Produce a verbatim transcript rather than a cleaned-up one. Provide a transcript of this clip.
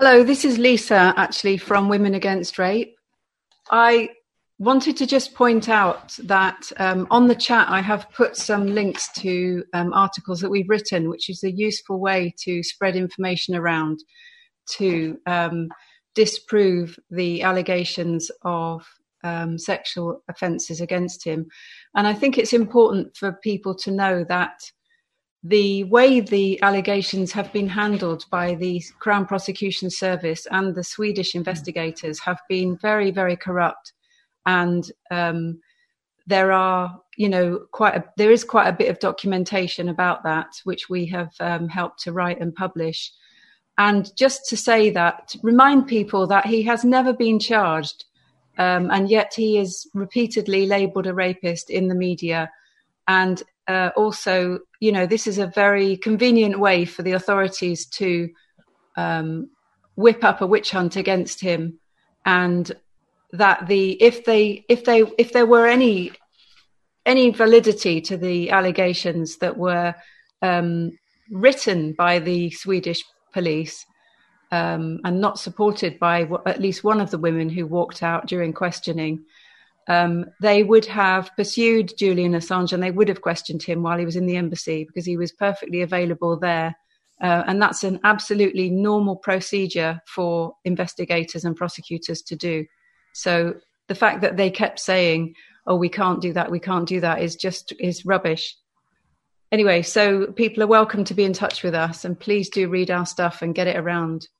Hello, this is Lisa, actually, from Women Against Rape. I wanted to just point out that um, on the chat, I have put some links to um, articles that we've written, which is a useful way to spread information around to um, disprove the allegations of um, sexual offences against him. And I think it's important for people to know that the way the allegations have been handled by the Crown Prosecution Service and the Swedish investigators have been very, very corrupt. And um, there are, you know, quite a, there is quite a bit of documentation about that, which we have um, helped to write and publish. And just to say that, to remind people that he has never been charged, um, and yet he is repeatedly labelled a rapist in the media. And uh, also, you know, this is a very convenient way for the authorities to um, whip up a witch hunt against him, and that the if they if they if there were any any validity to the allegations that were um, written by the Swedish police um, and not supported by w- at least one of the women who walked out during questioning, um, they would have pursued Julian Assange and they would have questioned him while he was in the embassy, because he was perfectly available there. Uh, and that's an absolutely normal procedure for investigators and prosecutors to do. So the fact that they kept saying, oh, we can't do that, we can't do that, is just is rubbish. Anyway, so people are welcome to be in touch with us, and please do read our stuff and get it around.